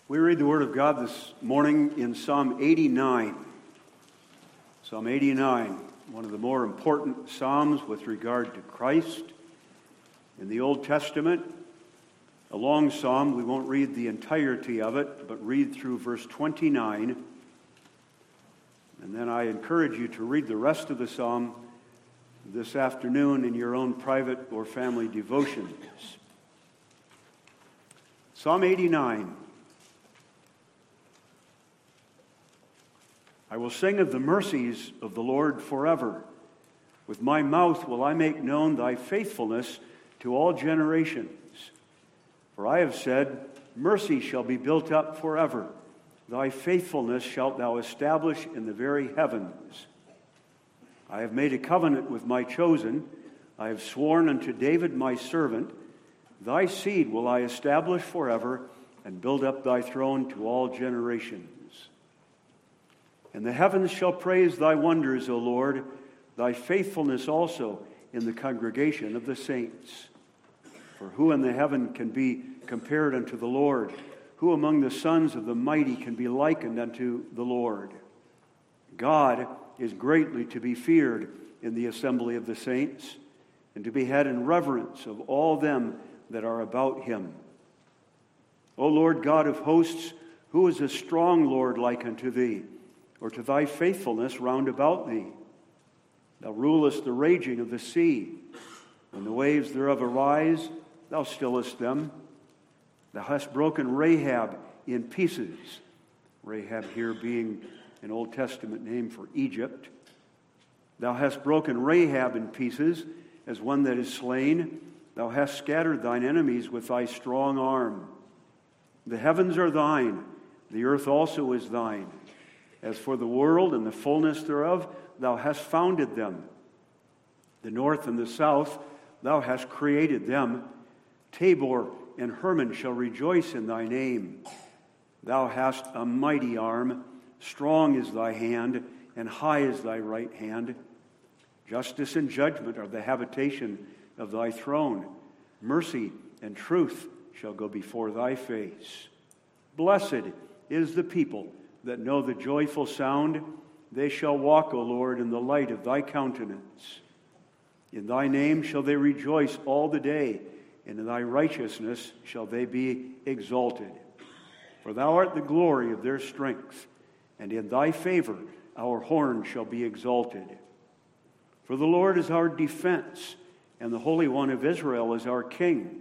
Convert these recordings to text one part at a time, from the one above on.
We read the Word of God this morning in Psalm 89. Psalm 89, one of the more important psalms with regard to Christ. In the Old Testament, a long psalm. We won't read the entirety of it, but read through verse 29. And then I encourage you to read the rest of the psalm this afternoon in your own private or family devotions. Psalm 89. I will sing of the mercies of the Lord forever. With my mouth will I make known thy faithfulness to all generations. For I have said, mercy shall be built up forever. Thy faithfulness shalt thou establish in the very heavens. I have made a covenant with my chosen. I have sworn unto David my servant, thy seed will I establish forever and build up thy throne to all generations. And the heavens shall praise thy wonders, O Lord, thy faithfulness also in the congregation of the saints. For who in the heaven can be compared unto the Lord? Who among the sons of the mighty can be likened unto the Lord? God is greatly to be feared in the assembly of the saints, and to be had in reverence of all them that are about him. O Lord God of hosts, who is a strong Lord like unto thee, or to thy faithfulness round about thee? Thou rulest the raging of the sea. When the waves thereof arise, thou stillest them. Thou hast broken Rahab in pieces. Rahab here being an Old Testament name for Egypt. Thou hast broken Rahab in pieces as one that is slain. Thou hast scattered thine enemies with thy strong arm. The heavens are thine, the earth also is thine. As for the world and the fullness thereof, thou hast founded them. The north and the south, thou hast created them. Tabor and Hermon shall rejoice in thy name. Thou hast a mighty arm, strong is thy hand, and high is thy right hand. Justice and judgment are the habitation of thy throne. Mercy and truth shall go before thy face. Blessed is the people that know the joyful sound. They shall walk, O Lord, in the light of thy countenance. In thy name shall they rejoice all the day, and in thy righteousness shall they be exalted. For thou art the glory of their strength, and in thy favor our horn shall be exalted. For the Lord is our defense, and the Holy One of Israel is our King.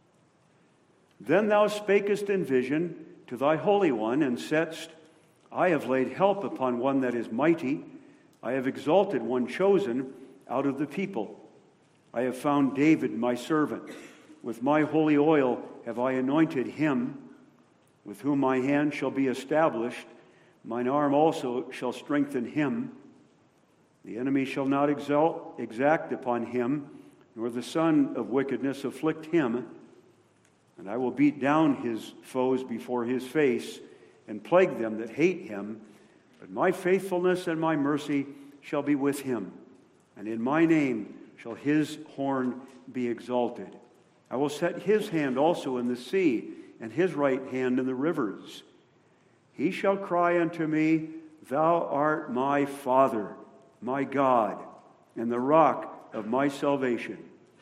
Then thou spakest in vision to thy Holy One, and saidst, I have laid help upon one that is mighty. I have exalted one chosen out of the people. I have found David my servant. With my holy oil have I anointed him, with whom my hand shall be established. Mine arm also shall strengthen him. The enemy shall not exact upon him, nor the son of wickedness afflict him. And I will beat down his foes before his face, and plague them that hate him. But my faithfulness and my mercy shall be with him, and in my name shall his horn be exalted. I will set his hand also in the sea, and his right hand in the rivers. He shall cry unto me, Thou art my Father, my God, and the rock of my salvation.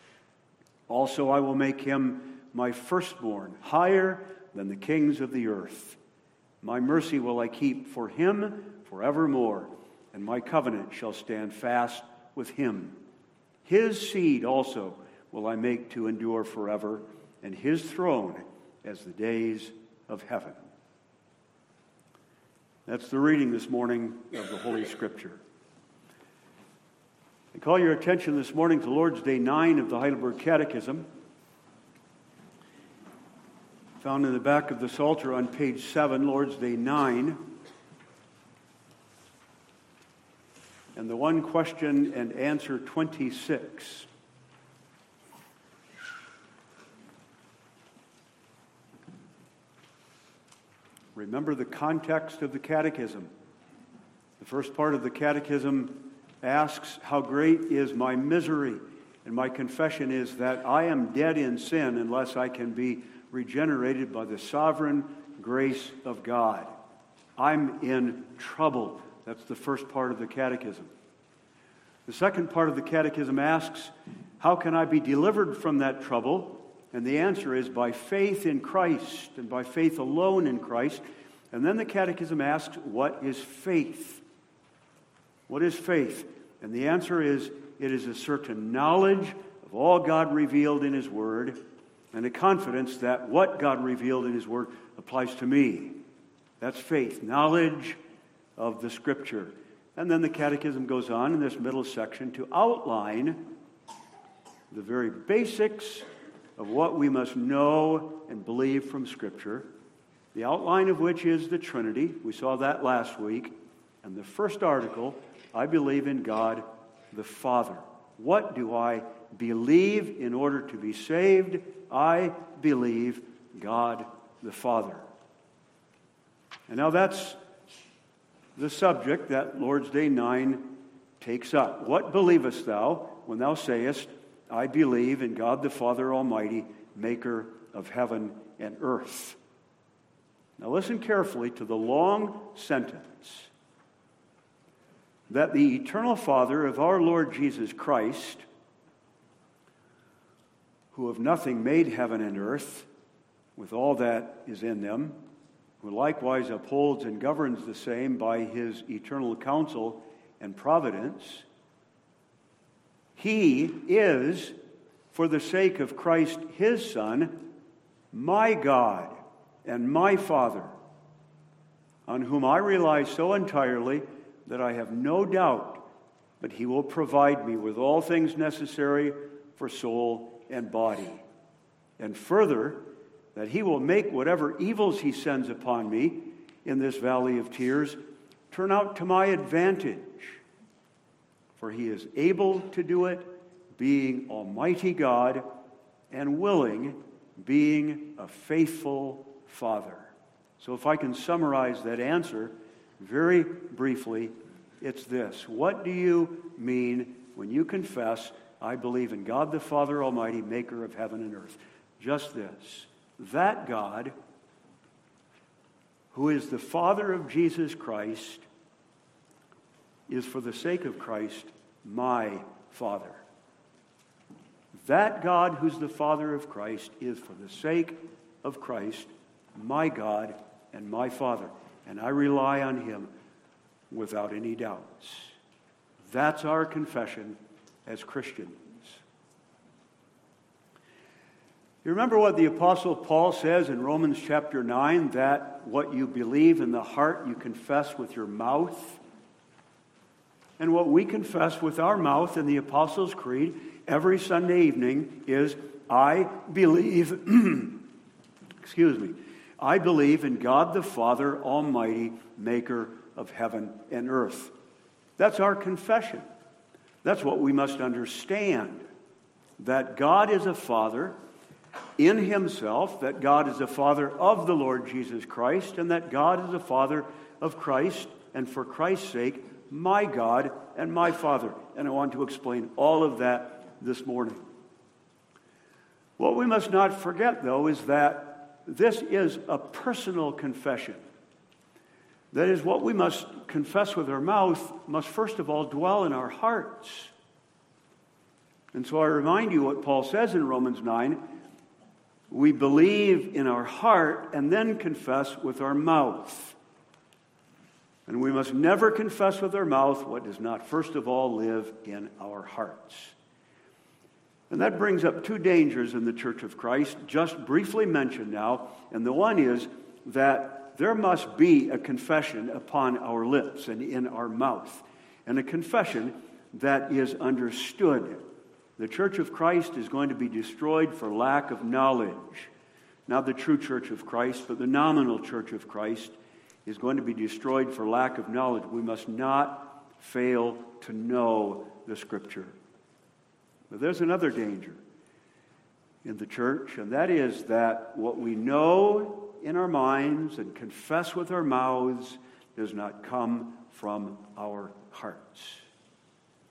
Also I will make him my firstborn, higher than the kings of the earth. My mercy will I keep for him forevermore, and my covenant shall stand fast with him. His seed also will I make to endure forever, and his throne as the days of heaven. That's the reading this morning of the Holy Scripture. I call your attention this morning to Lord's Day 9 of the Heidelberg Catechism, found in the back of the Psalter on page 7, Lord's Day 9. And the one question and answer 26. Remember the context of the catechism. The first part of the catechism asks, how great is my misery? And my confession is that I am dead in sin unless I can be regenerated by the sovereign grace of God. I'm in trouble. That's the first part of the catechism. The second part of the catechism asks, how can I be delivered from that trouble? And the answer is by faith in Christ and by faith alone in Christ. And then the catechism asks, what is faith? What is faith? And the answer is, it is a certain knowledge of all God revealed in His Word and a confidence that what God revealed in His Word applies to me. That's faith, knowledge of the Scripture. And then the catechism goes on in this middle section to outline the very basics of what we must know and believe from Scripture, the outline of which is the Trinity. We saw that last week. And the first article, I believe in God the Father. What do I believe in order to be saved? I believe God the Father. And now that's the subject that Lord's Day 9 takes up. What believest thou when thou sayest, I believe in God the Father Almighty, maker of heaven and earth? Now listen carefully to the long sentence. That the eternal Father of our Lord Jesus Christ, who of nothing made heaven and earth, with all that is in them, who likewise upholds and governs the same by His eternal counsel and providence, He is, for the sake of Christ His Son, my God and my Father, on whom I rely so entirely that I have no doubt but He will provide me with all things necessary for soul and body. And further, that He will make whatever evils He sends upon me in this valley of tears turn out to my advantage. For He is able to do it, being Almighty God, and willing, being a faithful Father. So if I can summarize that answer very briefly, it's this. What do you mean when you confess, I believe in God the Father Almighty, maker of heaven and earth? Just this. That God, who is the Father of Jesus Christ, is for the sake of Christ my Father. That God who's the Father of Christ is for the sake of Christ my God and my Father. And I rely on Him without any doubts. That's our confession as Christians. You remember what the Apostle Paul says in Romans chapter 9, that what you believe in the heart you confess with your mouth? And what we confess with our mouth in the Apostles' Creed every Sunday evening is, I believe, I believe in God the Father Almighty, maker of heaven and earth. That's our confession. That's what we must understand. That God is a Father in Himself, that God is a Father of the Lord Jesus Christ, and that God is a Father of Christ, and for Christ's sake, my God and my Father. And I want to explain all of that this morning. What we must not forget, though, is that this is a personal confession. That is, what we must confess with our mouth must first of all dwell in our hearts. And so I remind you what Paul says in Romans 9. We believe in our heart and then confess with our mouth. And we must never confess with our mouth what does not first of all live in our hearts. And that brings up two dangers in the Church of Christ, just briefly mentioned now. And the one is that there must be a confession upon our lips and in our mouth, and a confession that is understood. The Church of Christ is going to be destroyed for lack of knowledge. Not the true Church of Christ, but the nominal Church of Christ is going to be destroyed for lack of knowledge. We must not fail to know the Scripture. But there's another danger in the church, and that is that what we know in our minds and confess with our mouths does not come from our hearts.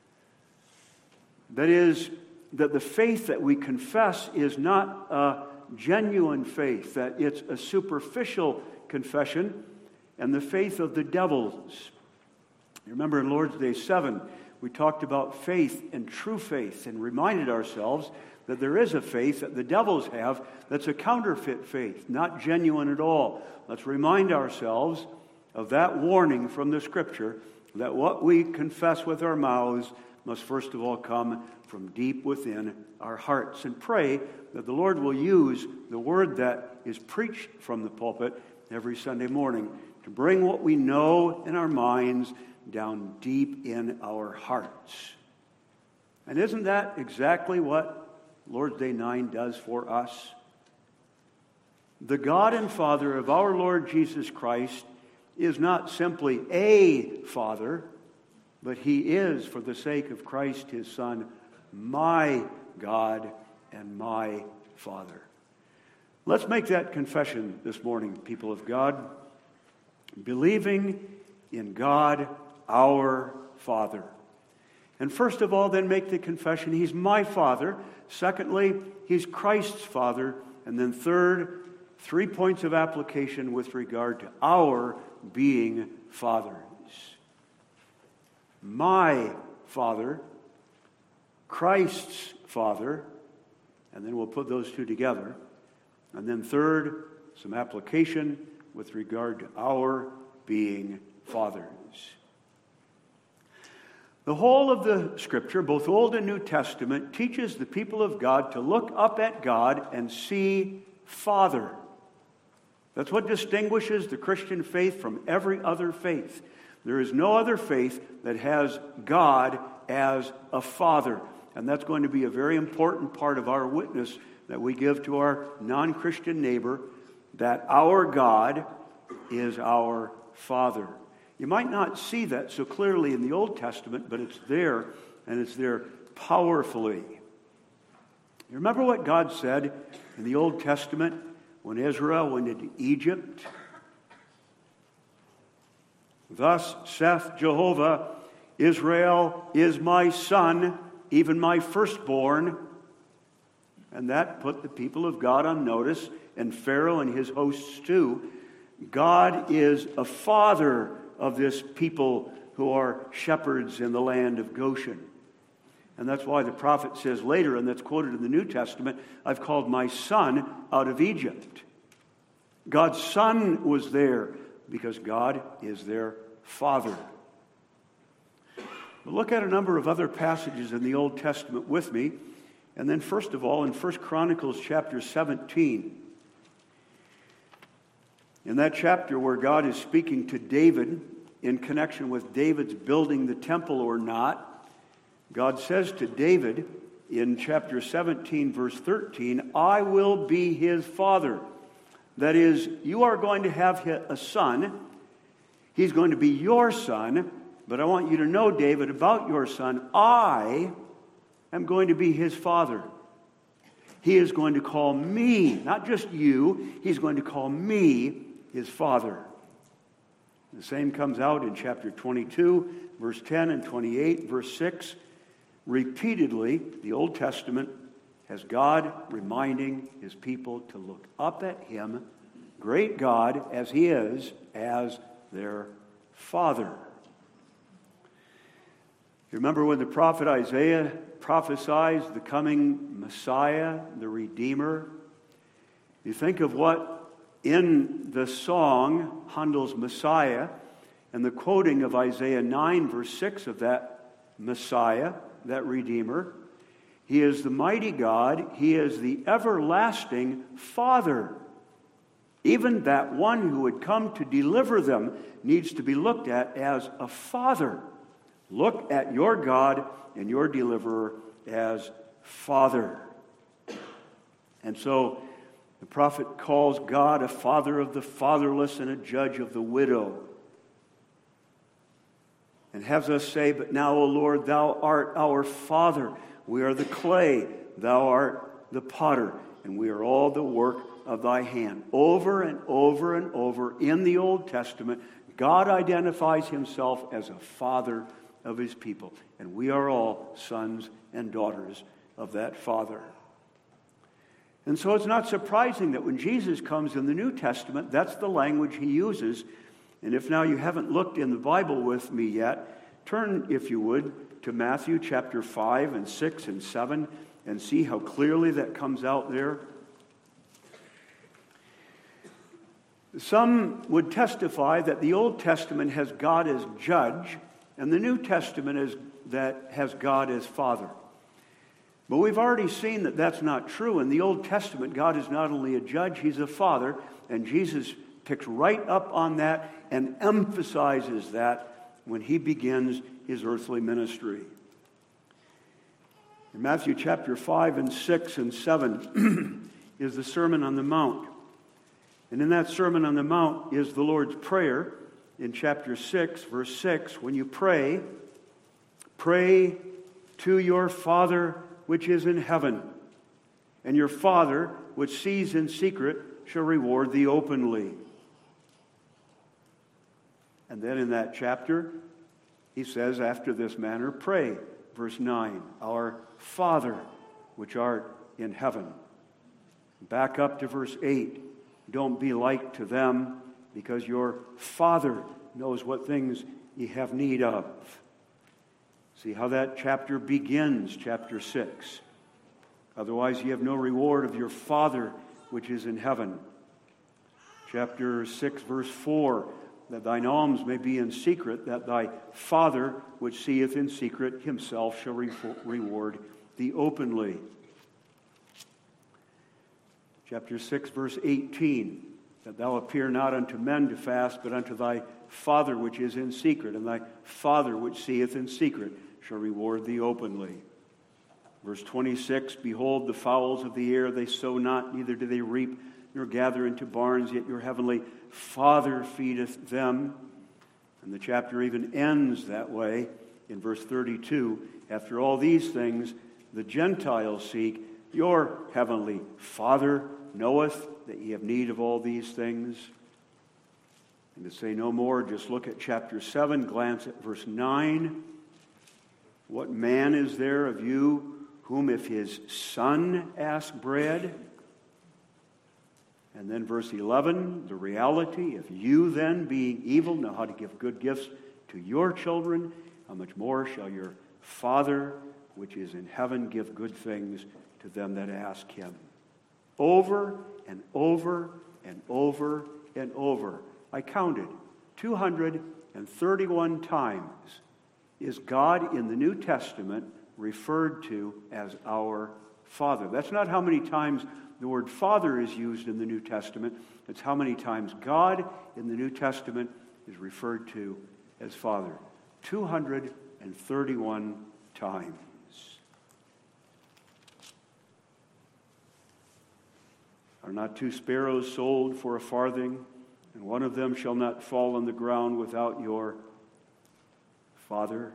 That is, that the faith that we confess is not a genuine faith, that it's a superficial confession, and the faith of the devils. You remember in Lord's Day 7, we talked about faith and true faith and reminded ourselves that there is a faith that the devils have that's a counterfeit faith, not genuine at all. Let's remind ourselves of that warning from the Scripture that what we confess with our mouths must first of all come from deep within our hearts, and pray that the Lord will use the word that is preached from the pulpit every Sunday morning to bring what we know in our minds down deep in our hearts. And isn't that exactly what Lord's Day 9 does for us? The God and Father of our Lord Jesus Christ is not simply a Father, but He is, for the sake of Christ His Son, my God and my Father. Let's make that confession this morning, people of God, believing in God, our Father. And first of all, then make the confession, He's my Father. Secondly, He's Christ's Father. And then third, 3 points of application with regard to our being fathers. My Father, Christ's Father, and then we'll put those two together. And then third, some application with regard to our being fathers. The whole of the Scripture, both Old and New Testament, teaches the people of God to look up at God and see Father. That's what distinguishes the Christian faith from every other faith. There is no other faith that has God as a Father. And that's going to be a very important part of our witness that we give to our non-Christian neighbor, that our God is our Father. You might not see that so clearly in the Old Testament, but it's there, and it's there powerfully. You remember what God said in the Old Testament when Israel went into Egypt? Thus saith Jehovah, Israel is my son, even my firstborn. And that put the people of God on notice, and Pharaoh and his hosts too. God is a father of this people who are shepherds in the land of Goshen. And that's why the prophet says later, and that's quoted in the New Testament, I've called my son out of Egypt. God's son was there because God is their father. But look at a number of other passages in the Old Testament with me. And then first of all, in 1 Chronicles chapter 17. In that chapter where God is speaking to David in connection with David's building the temple or not, God says to David in chapter 17, verse 13, I will be his father. That is, you are going to have a son. He's going to be your son. But I want you to know, David, about your son, I am going to be his father. He is going to call me, not just you, he's going to call me his father. The same comes out in chapter 22, verse 10 and 28, verse 6. Repeatedly, the Old Testament has God reminding his people to look up at him, great God as he is, as their father. You remember when the prophet Isaiah prophesies the coming Messiah, the Redeemer? You think of what in the song, Handel's Messiah, and the quoting of Isaiah 9, verse 6 of that Messiah, that Redeemer. He is the mighty God. He is the everlasting Father. Even that one who would come to deliver them needs to be looked at as a father. Look at your God and your deliverer as Father. And so the prophet calls God a father of the fatherless and a judge of the widow. And has us say, but now, O Lord, thou art our Father. We are the clay, thou art the potter, and we are all the work of thy hand. Over and over and over in the Old Testament, God identifies himself as a father of his people. And we are all sons and daughters of that Father. And so it's not surprising that when Jesus comes in the New Testament, that's the language he uses. And if now you haven't looked in the Bible with me yet, turn, if you would, to Matthew chapter 5 and 6 and 7 and see how clearly that comes out there. Some would testify that the Old Testament has God as judge and the New Testament has God as Father. But we've already seen that that's not true. In the Old Testament, God is not only a judge, he's a father. And Jesus picks right up on that and emphasizes that when he begins his earthly ministry. In Matthew chapter 5 and 6 and 7 is the Sermon on the Mount. And in that Sermon on the Mount is the Lord's Prayer in chapter 6, verse 6. When you pray, pray to your Father which is in heaven, and your Father, which sees in secret, shall reward thee openly. And then in that chapter, he says, after this manner, pray. Verse 9, our Father, which art in heaven. Back up to verse 8, don't be like to them, because your Father knows what things ye have need of. See how that chapter begins, chapter 6. Otherwise ye have no reward of your Father which is in heaven. Chapter 6, verse 4, that thine alms may be in secret, that thy Father which seeth in secret himself shall reward thee openly. Chapter 6, verse 18, that thou appear not unto men to fast, but unto thy Father which is in secret, and thy Father which seeth in secret shall reward thee openly. Verse 26, behold the fowls of the air, they sow not, neither do they reap, nor gather into barns, yet your heavenly Father feedeth them. And the chapter even ends that way in verse 32. After all these things, the Gentiles seek, your heavenly Father knoweth that ye have need of all these things. And to say no more, just look at chapter 7, glance at verse 9. What man is there of you whom if his son ask bread? And then verse 11, the reality, if you then, being evil, know how to give good gifts to your children, how much more shall your Father, which is in heaven, give good things to them that ask him? Over and over and over and over. I counted 231 times is God in the New Testament referred to as our Father. That's not how many times the word Father is used in the New Testament. It's how many times God in the New Testament is referred to as Father. 231 times. Are not two sparrows sold for a farthing, and one of them shall not fall on the ground without your Father?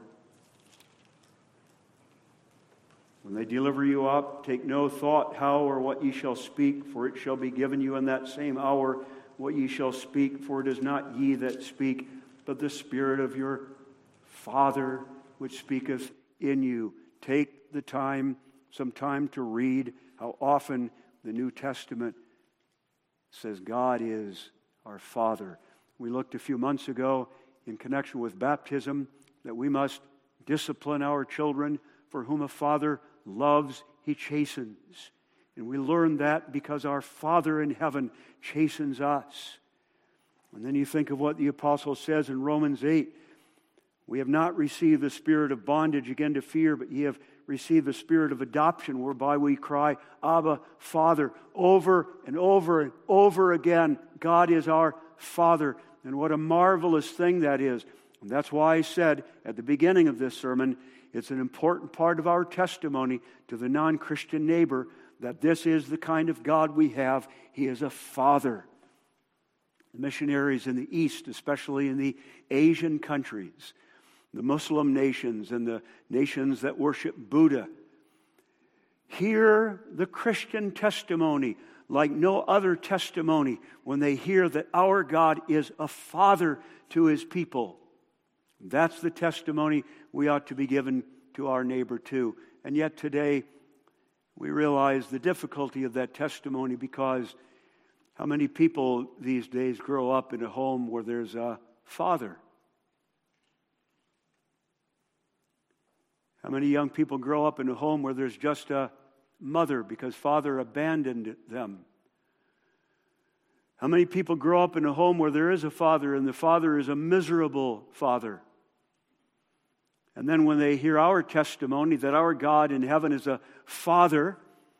When they deliver you up, take no thought how or what ye shall speak, for it shall be given you in that same hour what ye shall speak, for it is not ye that speak, but the Spirit of your Father which speaketh in you. Take the time, some time to read how often the New Testament says God is our Father. We looked a few months ago in connection with baptism that we must discipline our children, for whom a father loves, he chastens. And we learn that because our Father in heaven chastens us. And then you think of what the apostle says in Romans 8. We have not received the spirit of bondage again to fear, but ye have received the spirit of adoption, whereby we cry, Abba, Father. Over and over and over again, God is our Father. And what a marvelous thing that is. And that's why I said at the beginning of this sermon, it's an important part of our testimony to the non-Christian neighbor that this is the kind of God we have. He is a Father. The missionaries in the East, especially in the Asian countries, the Muslim nations and the nations that worship Buddha, hear the Christian testimony like no other testimony when they hear that our God is a Father to His people. That's the testimony we ought to be given to our neighbor too. And yet today, We realize the difficulty of that testimony because how many people these days grow up in a home where there's a father? How many young people grow up in a home where there's just a mother because father abandoned them? How many people grow up in a home where there is a father and the father is a miserable father? And then when they hear our testimony that our God in heaven is a father,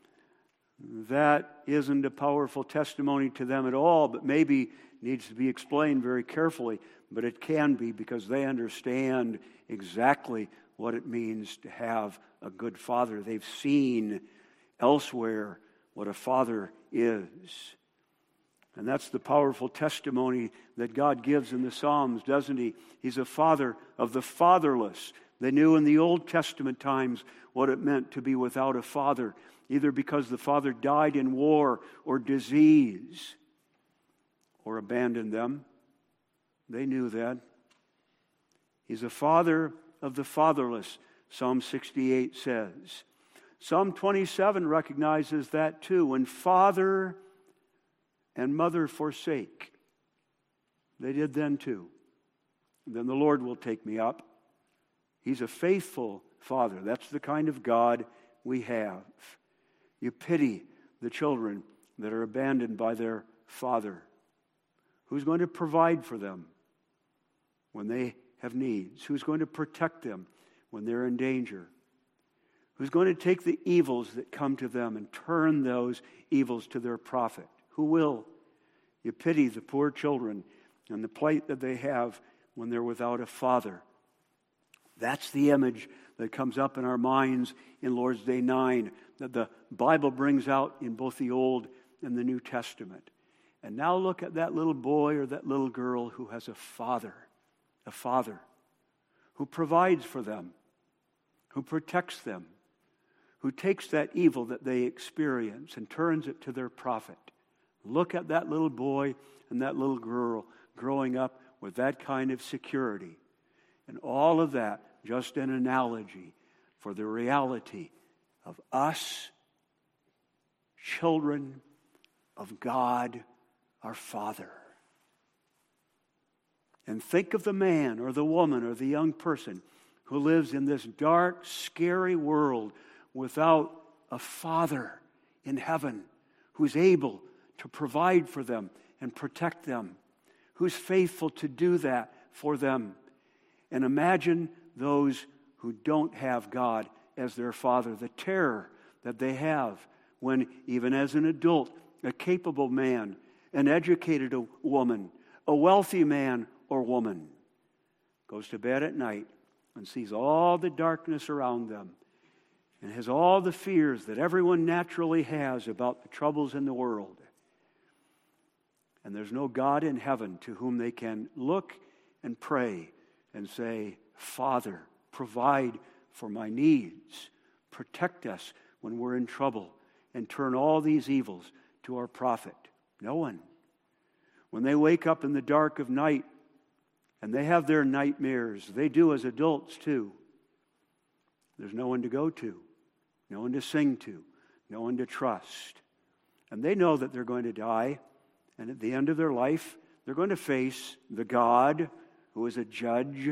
that isn't a powerful testimony to them at all, but maybe needs to be explained very carefully. But it can be because they understand exactly what it means to have a good father. They've seen elsewhere what a father is. And that's the powerful testimony that God gives in the Psalms, doesn't He? He's a father of the fatherless. They knew in the Old Testament times what it meant to be without a father, either because the father died in war or disease or abandoned them. They knew that. He's a father of the fatherless, Psalm 68 says. Psalm 27 recognizes that too. When father and mother forsake, they did then too. Then the Lord will take me up. He's a faithful father. That's the kind of God we have. You pity the children that are abandoned by their father. Who's going to provide for them when they have needs? Who's going to protect them when they're in danger? Who's going to take the evils that come to them and turn those evils to their profit? Who will? You pity the poor children and the plight that they have when they're without a father. That's the image that comes up in our minds in Lord's Day 9 that the Bible brings out in both the Old and the New Testament. And now look at that little boy or that little girl who has a father who provides for them, who protects them, who takes that evil that they experience and turns it to their profit. Look at that little boy and that little girl growing up with that kind of security. And all of that, just an analogy for the reality of us, children of God, our Father. And think of the man or the woman or the young person who lives in this dark, scary world without a father in heaven who's able to provide for them and protect them, who's faithful to do that for them. And imagine those who don't have God as their father, the terror that they have when, even as an adult, a capable man, an educated woman, a wealthy man or woman goes to bed at night and sees all the darkness around them and has all the fears that everyone naturally has about the troubles in the world. And there's no God in heaven to whom they can look and pray and say, Father, provide for my needs. Protect us when we're in trouble and turn all these evils to our profit. No one. When they wake up in the dark of night and they have their nightmares, they do as adults too. There's no one to go to, no one to sing to, no one to trust. And they know that they're going to die. And at the end of their life, they're going to face the God who is a judge.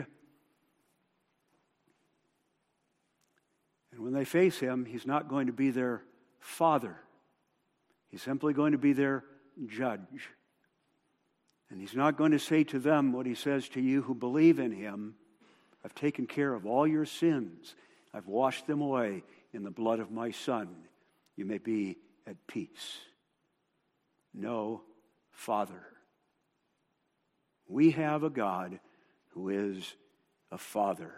And when they face Him, He's not going to be their father. He's simply going to be their judge. And He's not going to say to them what He says to you who believe in Him, I've taken care of all your sins. I've washed them away in the blood of my Son. You may be at peace. No, Father. We have a God who is a Father.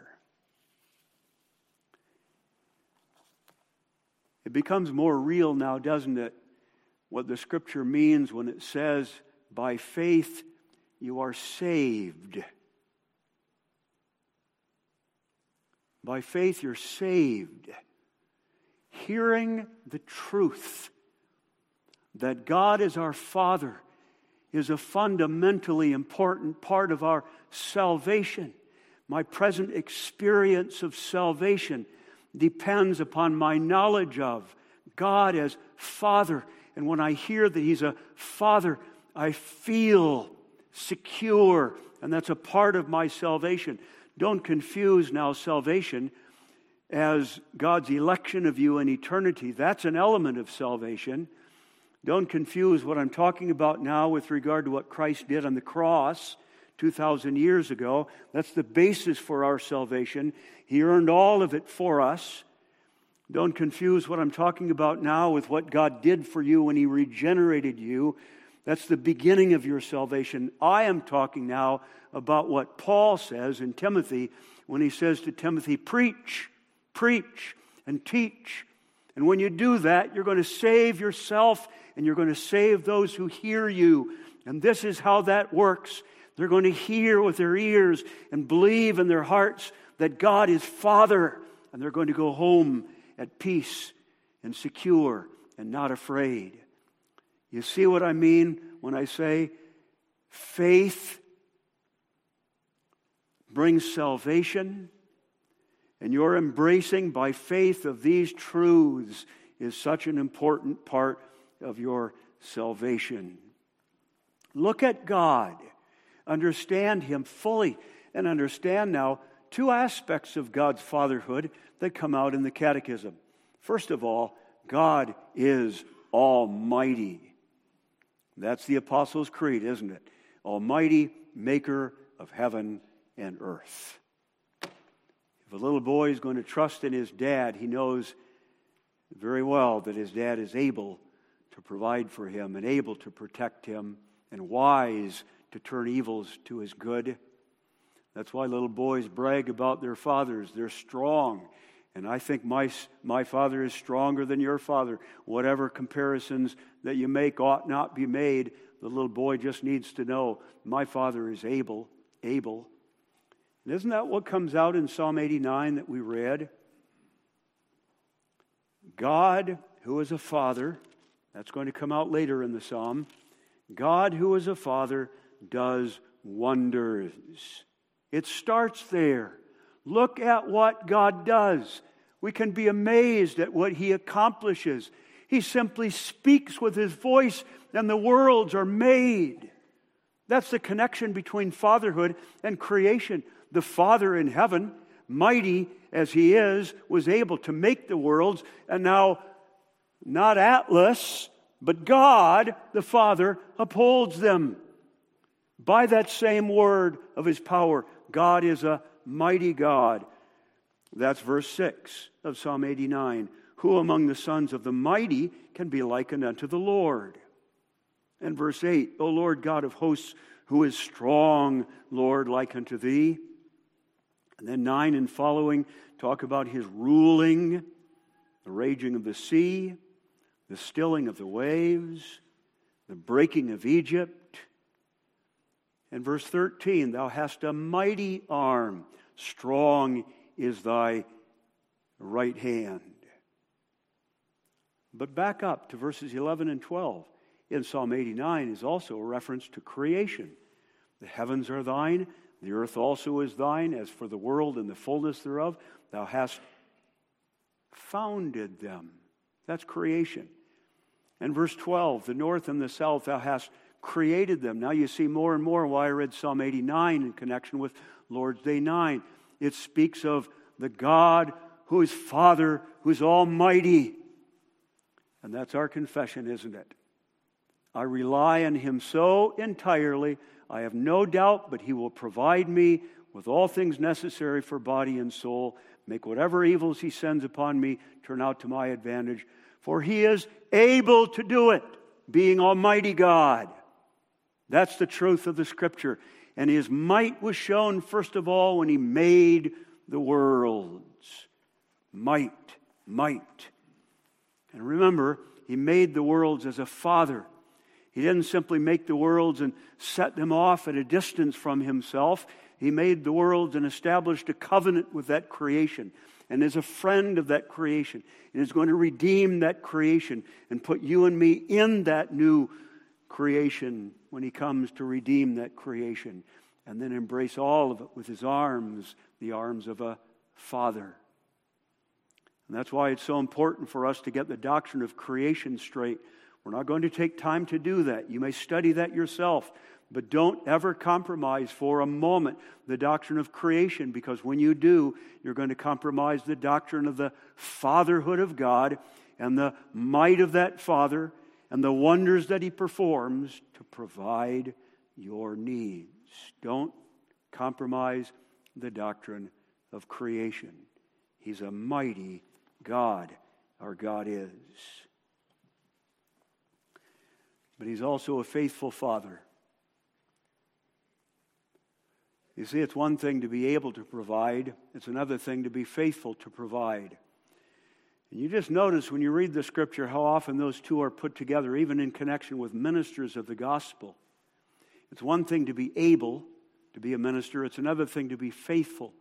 It becomes more real now, doesn't it, what the Scripture means when it says, by faith you are saved. By faith you're saved. Hearing the truth that God is our Father is a fundamentally important part of our salvation. My present experience of salvation depends upon my knowledge of God as Father. And when I hear that He's a Father, I feel secure. And that's a part of my salvation. Don't confuse now salvation as God's election of you in eternity. That's an element of salvation. Don't confuse what I'm talking about now with regard to what Christ did on the cross 2,000 years ago. That's the basis for our salvation. He earned all of it for us. Don't confuse what I'm talking about now with what God did for you when He regenerated you. That's the beginning of your salvation. I am talking now about what Paul says in Timothy when he says to Timothy, preach, and teach. And when you do that, you're going to save yourself and you're going to save those who hear you. And this is how that works. They're going to hear with their ears and believe in their hearts that God is Father. And they're going to go home at peace and secure and not afraid. You see what I mean when I say faith brings salvation, and your embracing by faith of these truths is such an important part of your salvation. Look at God. Understand Him fully. And understand now two aspects of God's fatherhood that come out in the Catechism. First of all, God is Almighty. That's the Apostles' Creed, isn't it? Almighty, maker of heaven and earth. If a little boy is going to trust in his dad, he knows very well that his dad is able to provide for him and able to protect him and wise to turn evils to his good. That's why little boys brag about their fathers. They're strong. And I think my father is stronger than your father. Whatever comparisons that you make ought not be made. The little boy just needs to know my father is able. And isn't that what comes out in Psalm 89 that we read? God, who is a father, that's going to come out later in the psalm. God, who is a father, does wonders. It starts there. Look at what God does. We can be amazed at what He accomplishes. He simply speaks with His voice and the worlds are made. That's the connection between fatherhood and creation. The Father in heaven, mighty as He is, was able to make the worlds, and now not Atlas, but God, the Father, upholds them. By that same word of His power, God is a mighty God. That's verse 6 of Psalm 89. Who among the sons of the mighty can be likened unto the Lord? And verse 8, O Lord God of hosts, who is strong, Lord, like unto Thee? And then 9 and following talk about His ruling, the raging of the sea, the stilling of the waves, the breaking of Egypt. And verse 13, Thou hast a mighty arm, strong is Thy right hand. But back up to verses 11 and 12. In Psalm 89 is also a reference to creation. The heavens are Thine, the earth also is Thine. As for the world and the fullness thereof, Thou hast founded them. That's creation. And verse 12, the north and the south, Thou hast created them. Now you see more and more why I read Psalm 89 in connection with Lord's Day 9. It speaks of the God who is Father, who is almighty. And that's our confession, isn't it? I rely on Him so entirely, I have no doubt, but He will provide me with all things necessary for body and soul, make whatever evils He sends upon me turn out to my advantage, for He is able to do it, being Almighty God. That's the truth of the Scripture. And His might was shown, first of all, when He made the worlds. Might. And remember, He made the worlds as a father. He didn't simply make the worlds and set them off at a distance from Himself. He made the worlds and established a covenant with that creation and is a friend of that creation and is going to redeem that creation and put you and me in that new creation when He comes to redeem that creation and then embrace all of it with His arms, the arms of a father. And that's why it's so important for us to get the doctrine of creation straight. We're not going to take time to do that. You may study that yourself, but don't ever compromise for a moment the doctrine of creation, because when you do, you're going to compromise the doctrine of the fatherhood of God and the might of that Father and the wonders that He performs to provide your needs. Don't compromise the doctrine of creation. He's a mighty God, our God is. But He's also a faithful Father. You see, it's one thing to be able to provide. It's another thing to be faithful to provide. And you just notice when you read the Scripture how often those two are put together, even in connection with ministers of the gospel. It's one thing to be able to be a minister. It's another thing to be faithful.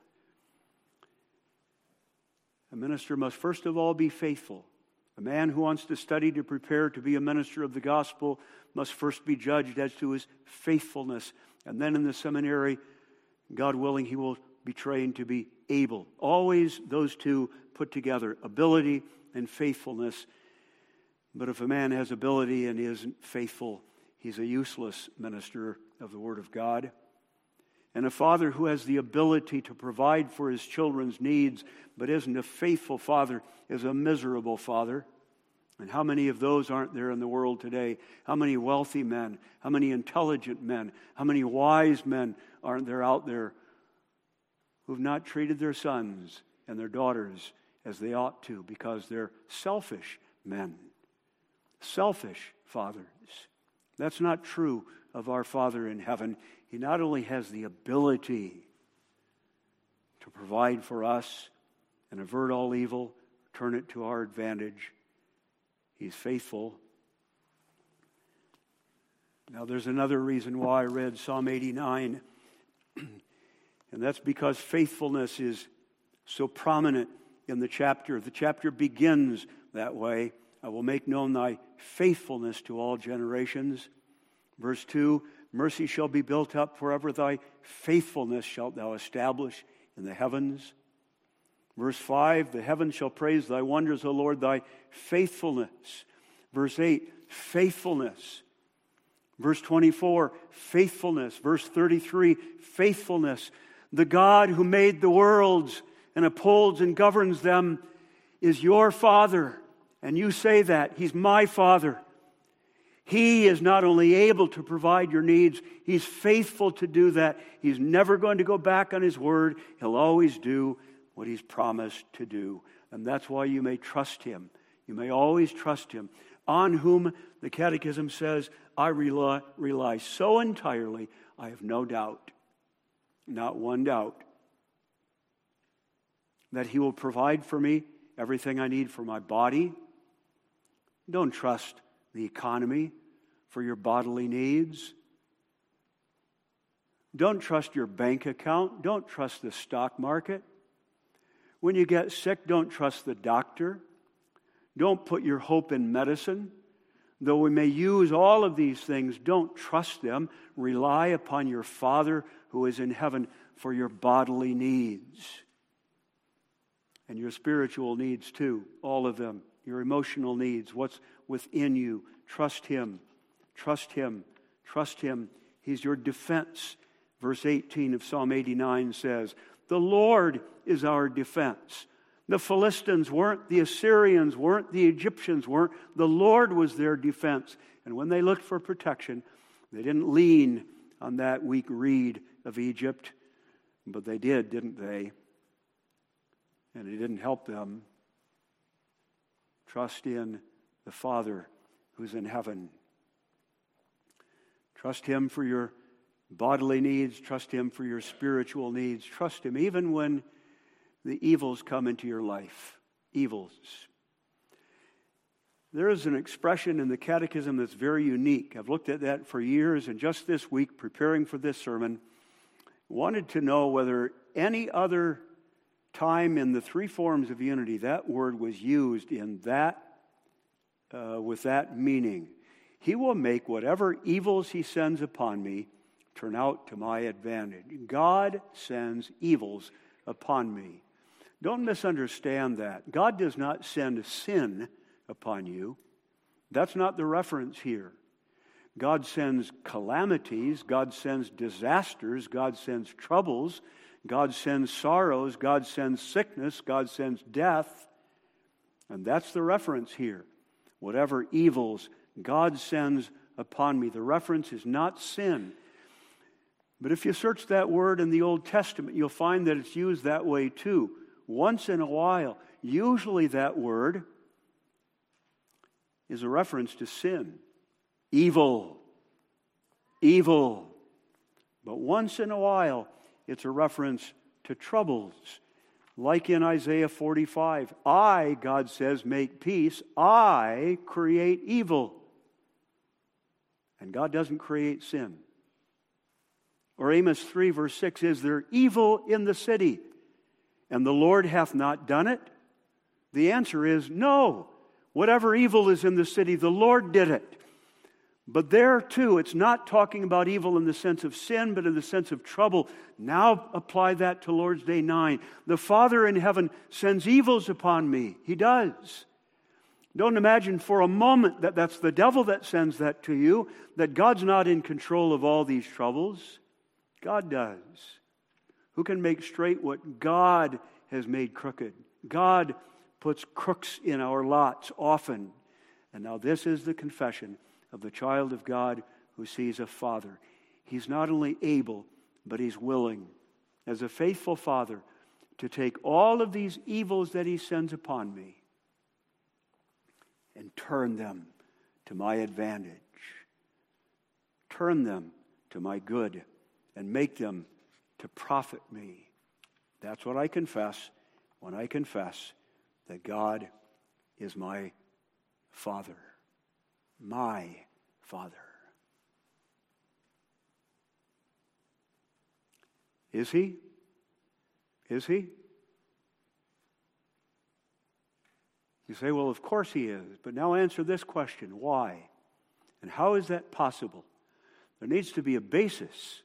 A minister must first of all be faithful. A man who wants to study to prepare to be a minister of the gospel must first be judged as to his faithfulness. And then in the seminary, God willing, he will be trained to be able. Always those two put together, ability and faithfulness. But if a man has ability and he isn't faithful, he's a useless minister of the Word of God. And a father who has the ability to provide for his children's needs but isn't a faithful father is a miserable father. And how many of those aren't there in the world today? How many wealthy men, how many intelligent men, how many wise men aren't there out there who've not treated their sons and their daughters as they ought to because they're selfish men, selfish fathers? That's not true of our Father in heaven. He not only has the ability to provide for us and avert all evil, turn it to our advantage, He's faithful. Now there's another reason why I read Psalm 89, and that's because faithfulness is so prominent in the chapter. The chapter begins that way. I will make known thy faithfulness to all generations. Verse 2, mercy shall be built up forever, thy faithfulness shalt thou establish in the heavens. Verse 5, the heavens shall praise thy wonders, O Lord, thy faithfulness. Verse 8, faithfulness. Verse 24, faithfulness. Verse 33, faithfulness. The God who made the worlds and upholds and governs them is your Father. And you say that. He's my Father. He is not only able to provide your needs, He's faithful to do that. He's never going to go back on His word. He'll always do what He's promised to do. And that's why you may trust Him. You may always trust Him, on whom the Catechism says, I rely so entirely, I have no doubt, not one doubt, that He will provide for me everything I need for my body. Don't trust the economy for your bodily needs. Don't trust your bank account. Don't trust the stock market. When you get sick, don't trust the doctor. Don't put your hope in medicine. Though we may use all of these things, don't trust them. Rely upon your Father who is in heaven for your bodily needs. And your spiritual needs too, all of them. Your emotional needs, what's within you. Trust Him. Trust Him. Trust Him. He's your defense. Verse 18 of Psalm 89 says, the Lord is our defense. The Philistines weren't, the Assyrians weren't, the Egyptians weren't. The Lord was their defense. And when they looked for protection, they didn't lean on that weak reed of Egypt, but they did, didn't they? And it didn't help them. Trust in the Father who's in heaven. Trust Him for your bodily needs. Trust Him for your spiritual needs. Trust Him even when the evils come into your life. Evils. There is an expression in the Catechism that's very unique. I've looked at that for years, and just this week, preparing for this sermon, wanted to know whether any other time in the three forms of unity that word was used in that with that meaning. He will make whatever evils He sends upon me turn out to my advantage. God sends evils upon me. Don't misunderstand that. God does not send sin upon you. That's not the reference here. God sends calamities, God sends disasters, God sends troubles, God sends sorrows, God sends sickness, God sends death. And that's the reference here. Whatever evils God sends upon me. The reference is not sin. But if you search that word in the Old Testament, you'll find that it's used that way too. Once in a while, usually that word is a reference to sin. Evil. Evil. But once in a while, it's a reference to troubles. Like in Isaiah 45, I, God says, make peace. I create evil. And God doesn't create sin. Or Amos 3 verse 6, is there evil in the city, and the Lord hath not done it? The answer is no. Whatever evil is in the city, the Lord did it. But there too, it's not talking about evil in the sense of sin, but in the sense of trouble. Now apply that to Lord's Day 9. The Father in heaven sends evils upon me. He does. Don't imagine for a moment that that's the devil that sends that to you, that God's not in control of all these troubles. God does. Who can make straight what God has made crooked? God puts crooks in our lots often. And now this is the confession of the child of God who sees a father. He's not only able, but he's willing, as a faithful father, to take all of these evils that he sends upon me and turn them to my advantage. Turn them to my good and make them to profit me. That's what I confess when I confess that God is my Father. My Father. Is He? Is He? You say, well, of course He is. But now answer this question. Why? And how is that possible? There needs to be a basis.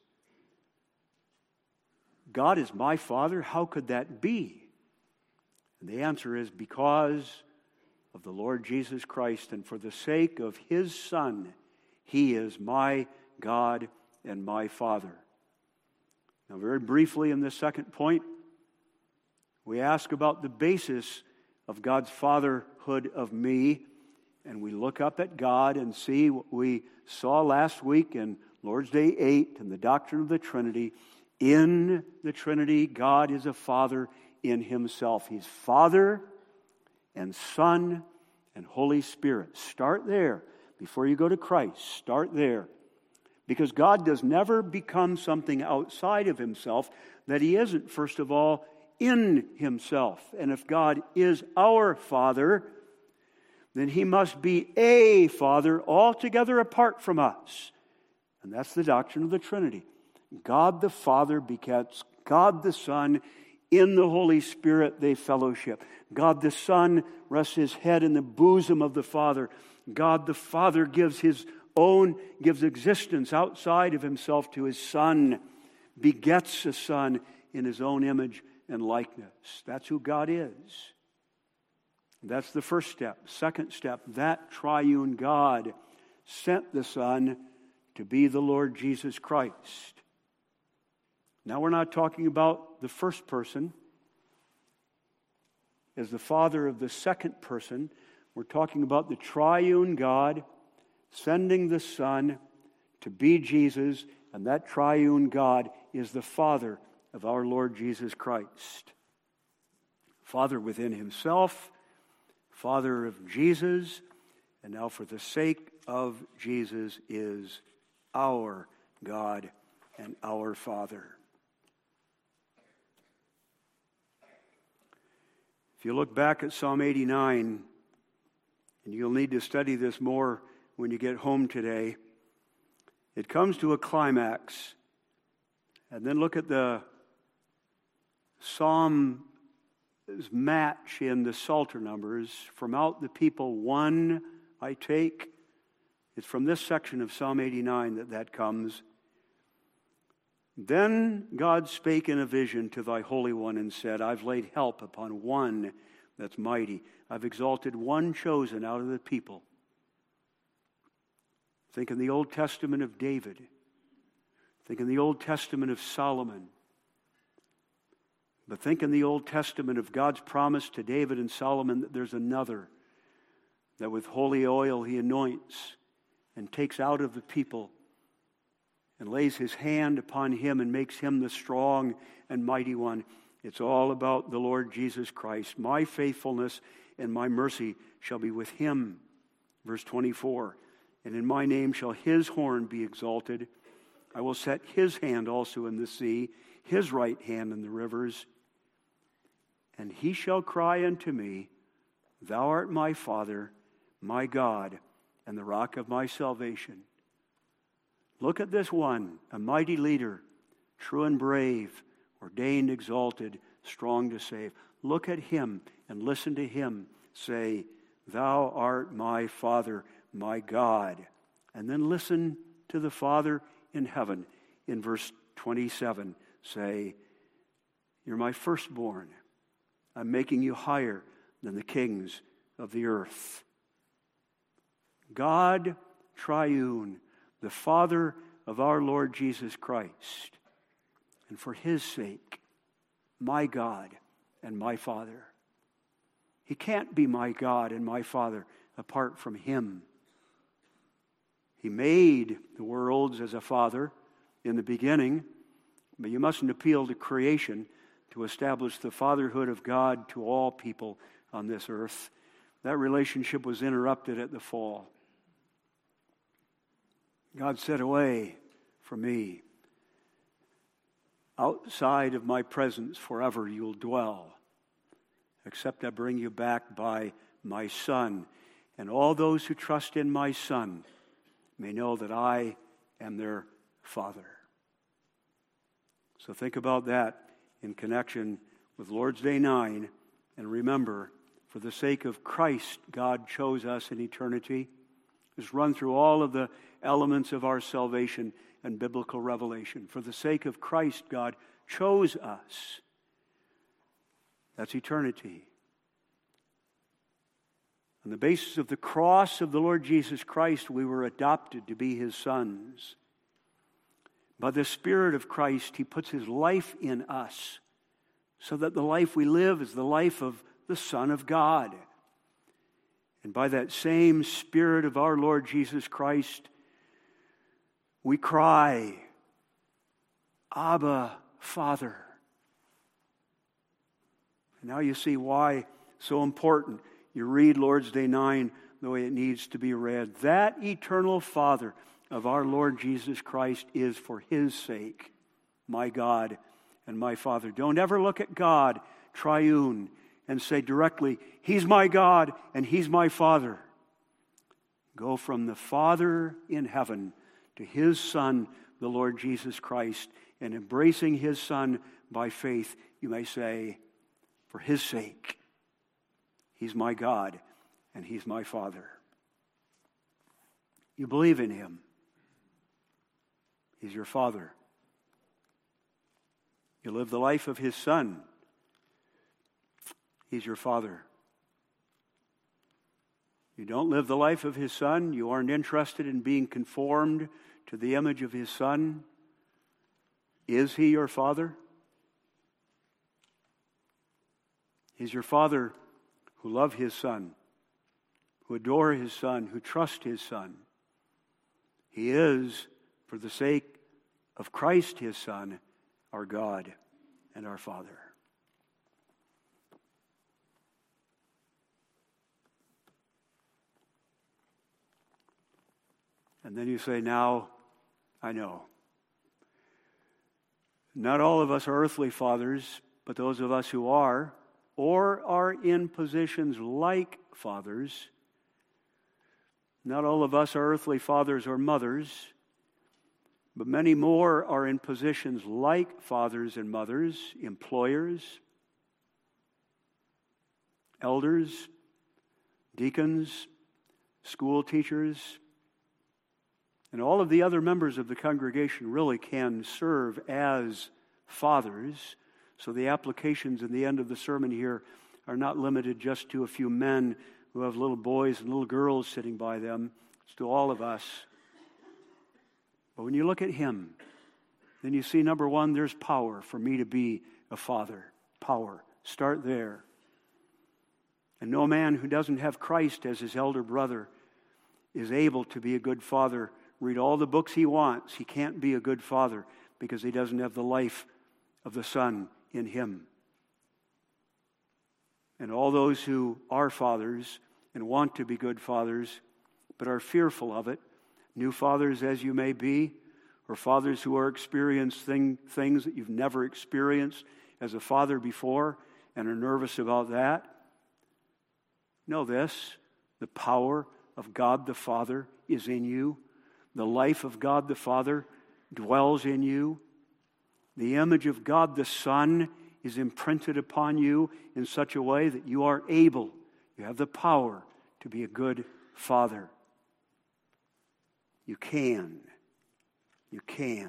God is my Father. How could that be? And the answer is because of the Lord Jesus Christ, and for the sake of His Son, He is my God and my Father. Now, very briefly in this second point, we ask about the basis of God's fatherhood of me, and we look up at God and see what we saw last week in Lord's Day 8 and the doctrine of the Trinity. In the Trinity, God is a Father in Himself. He's Father and Son and Holy Spirit. Start there before you go to Christ. Start there. Because God does never become something outside of Himself that He isn't, first of all, in Himself. And if God is our Father, then He must be a Father altogether apart from us. And that's the doctrine of the Trinity. God the Father begets God the Son. In the Holy Spirit they fellowship. God the Son rests His head in the bosom of the Father. God the Father gives existence outside of Himself to His Son, begets a Son in His own image and likeness. That's who God is. That's the first step. Second step, that triune God sent the Son to be the Lord Jesus Christ. Now we're not talking about the first person as the Father of the second person. We're talking about the triune God sending the Son to be Jesus, and that triune God is the Father of our Lord Jesus Christ. Father within Himself, Father of Jesus, and now for the sake of Jesus is our God and our Father. If you look back at Psalm 89, and you'll need to study this more when you get home today, it comes to a climax. And then look at the psalm's match in the Psalter numbers. From out the people one I take. It's from this section of Psalm 89 that comes. Then God spake in a vision to thy Holy One and said, I've laid help upon one that's mighty. I've exalted one chosen out of the people. Think in the Old Testament of David. Think in the Old Testament of Solomon. But think in the Old Testament of God's promise to David and Solomon that there's another, that with holy oil he anoints and takes out of the people and lays his hand upon him and makes him the strong and mighty one. It's all about the Lord Jesus Christ. My faithfulness and my mercy shall be with him. Verse 24, and in my name shall his horn be exalted. I will set his hand also in the sea, his right hand in the rivers. And he shall cry unto me, Thou art my Father, my God, and the rock of my salvation. Look at this one, a mighty leader, true and brave, ordained, exalted, strong to save. Look at him and listen to him say, Thou art my Father, my God. And then listen to the Father in heaven. In verse 27, say, You're my firstborn. I'm making you higher than the kings of the earth. God triune, the Father of our Lord Jesus Christ. And for his sake, my God and my Father. He can't be my God and my Father apart from him. He made the worlds as a father in the beginning, but you mustn't appeal to creation to establish the fatherhood of God to all people on this earth. That relationship was interrupted at the fall. God said, Away from me. Outside of my presence forever you'll dwell, except I bring you back by my Son. And all those who trust in my Son may know that I am their Father. So think about that in connection with Lord's Day 9. And remember, for the sake of Christ, God chose us in eternity. Just run through all of the elements of our salvation and biblical revelation. For the sake of Christ, God chose us. That's eternity. On the basis of the cross of the Lord Jesus Christ, we were adopted to be his sons. By the Spirit of Christ, he puts his life in us so that the life we live is the life of the Son of God. And by that same Spirit of our Lord Jesus Christ, we cry, Abba, Father. And now you see why so important. You read Lord's Day 9 the way it needs to be read. That eternal Father of our Lord Jesus Christ is for his sake, my God and my Father. Don't ever look at God, triune, and say directly, he's my God and he's my Father. Go from the Father in heaven to his Son, the Lord Jesus Christ, and embracing his Son by faith, you may say, for his sake, he's my God and he's my Father. You believe in him. He's your Father. You live the life of his Son. He's your Father. You don't live the life of his Son. You aren't interested in being conformed to the image of his Son. Is he your Father? He's your Father who love his Son, who adore his Son, who trust his Son. He is, for the sake of Christ his Son, our God and our Father. And then you say, now I know. Not all of us are earthly fathers, but those of us who are, or are in positions like fathers. Not all of us are earthly fathers or mothers, but many more are in positions like fathers and mothers, employers, elders, deacons, school teachers, And all of the other members of the congregation really can serve as fathers. So the applications in the end of the sermon here are not limited just to a few men who have little boys and little girls sitting by them. It's to all of us. But when you look at him, then you see, number one, there's power for me to be a father. Power. Start there. And no man who doesn't have Christ as his elder brother is able to be a good father. Read all the books he wants. He can't be a good father because he doesn't have the life of the Son in him. And all those who are fathers and want to be good fathers but are fearful of it, new fathers as you may be, or fathers who are experiencing things that you've never experienced as a father before and are nervous about that, know this: the power of God the Father is in you. The life of God the Father dwells in you. The image of God the Son is imprinted upon you in such a way that you are able, you have the power to be a good father. You can. You can.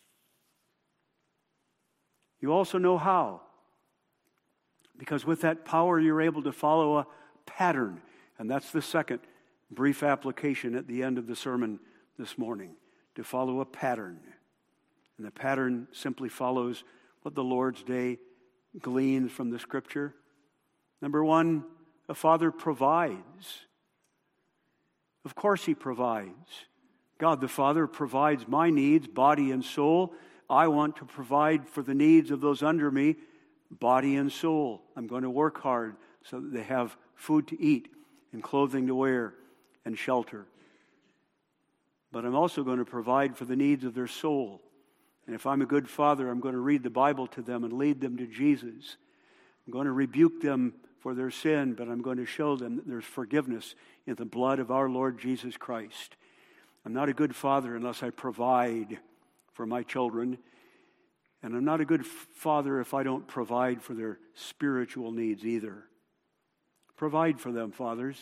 You also know how. Because with that power, you're able to follow a pattern. And that's the second brief application at the end of the sermon this morning, to follow a pattern. And the pattern simply follows what the Lord's Day gleans from the Scripture. Number one, a father provides. Of course he provides. God the Father provides my needs, body and soul. I want to provide for the needs of those under me, body and soul. I'm going to work hard so that they have food to eat and clothing to wear and shelter. But I'm also going to provide for the needs of their soul. And if I'm a good father, I'm going to read the Bible to them and lead them to Jesus. I'm going to rebuke them for their sin, but I'm going to show them that there's forgiveness in the blood of our Lord Jesus Christ. I'm not a good father unless I provide for my children. And I'm not a good father if I don't provide for their spiritual needs either. Provide for them, fathers.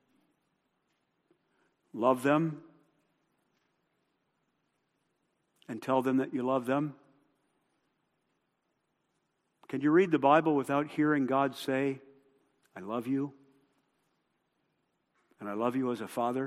Love them. And tell them that you love them. Can you read the Bible without hearing God say, I love you, and I love you as a father?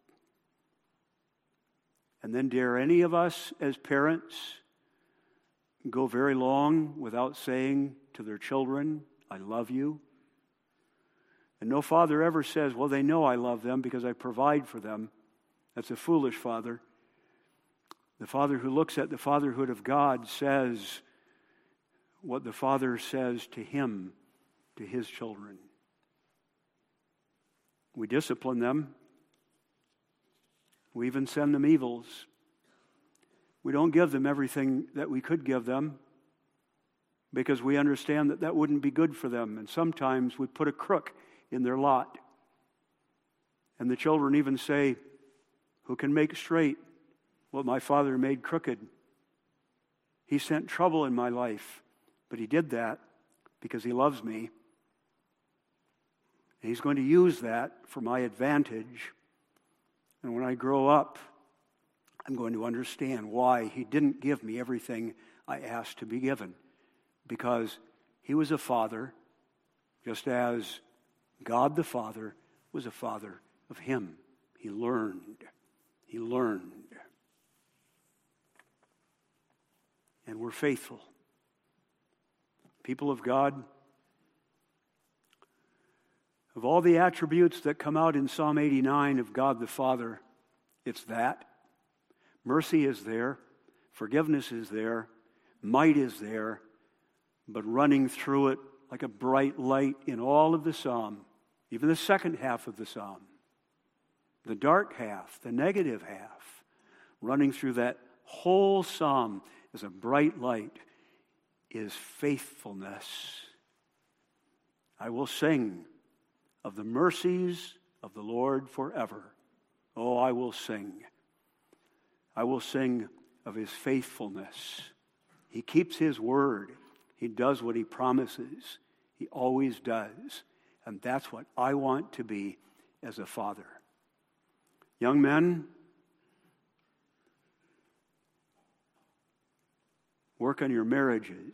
And then dare any of us as parents go very long without saying to their children, I love you? And no father ever says, well, they know I love them because I provide for them. That's a foolish father. The father who looks at the fatherhood of God says what the Father says to him, to his children. We discipline them. We even send them evils. We don't give them everything that we could give them because we understand that that wouldn't be good for them. And sometimes we put a crook in their lot. And the children even say, who can make straight what my father made crooked? He sent trouble in my life, but he did that because he loves me. And he's going to use that for my advantage. And when I grow up, I'm going to understand why he didn't give me everything I asked to be given. Because he was a father, just as God the Father was a father of him. He learned. He learned. And we're faithful. People of God, of all the attributes that come out in Psalm 89 of God the Father, it's that. Mercy is there. Forgiveness is there. Might is there. But running through it like a bright light in all of the psalm, even the second half of the psalm, the dark half, the negative half, running through that whole psalm as a bright light is faithfulness. I will sing of the mercies of the Lord forever. Oh, I will sing. I will sing of his faithfulness. He keeps his word. He does what he promises. He always does. And that's what I want to be as a father. Young men, Work on your marriages.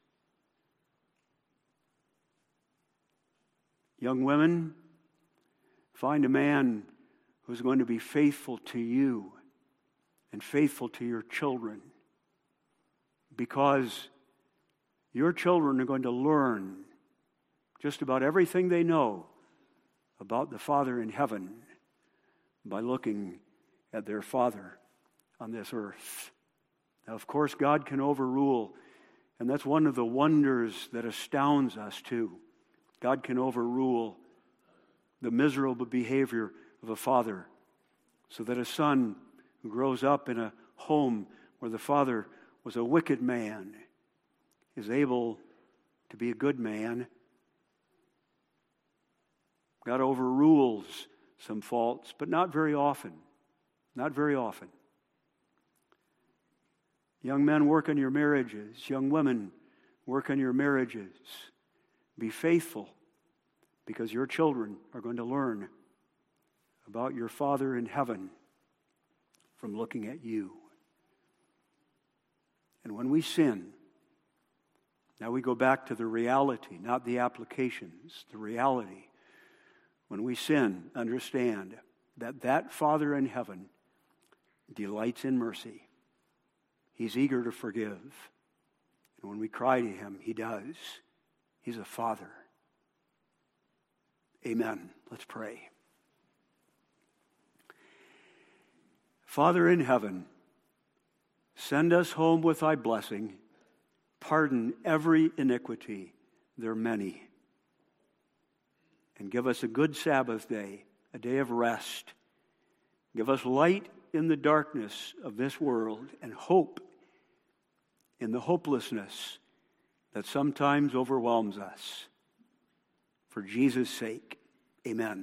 Young women, find a man who's going to be faithful to you and faithful to your children, because your children are going to learn just about everything they know about the Father in heaven by looking at their Father on this earth. Now, of course, God can overrule, and that's one of the wonders that astounds us too. God can overrule the miserable behavior of a father so that a son who grows up in a home where the father was a wicked man is able to be a good man. God overrules some faults, but not very often. Not very often. Young men, work on your marriages. Young women, work on your marriages. Be faithful, because your children are going to learn about your Father in heaven from looking at you. And when we sin, now we go back to the reality, not the applications, the reality. When we sin, understand that that Father in heaven delights in mercy. He's eager to forgive. And when we cry to him, he does. He's a Father. Amen. Let's pray. Father in heaven, send us home with thy blessing. Pardon every iniquity, there are many. And give us a good Sabbath day, a day of rest. Give us light in the darkness of this world and hope in the hopelessness that sometimes overwhelms us. For Jesus' sake, amen.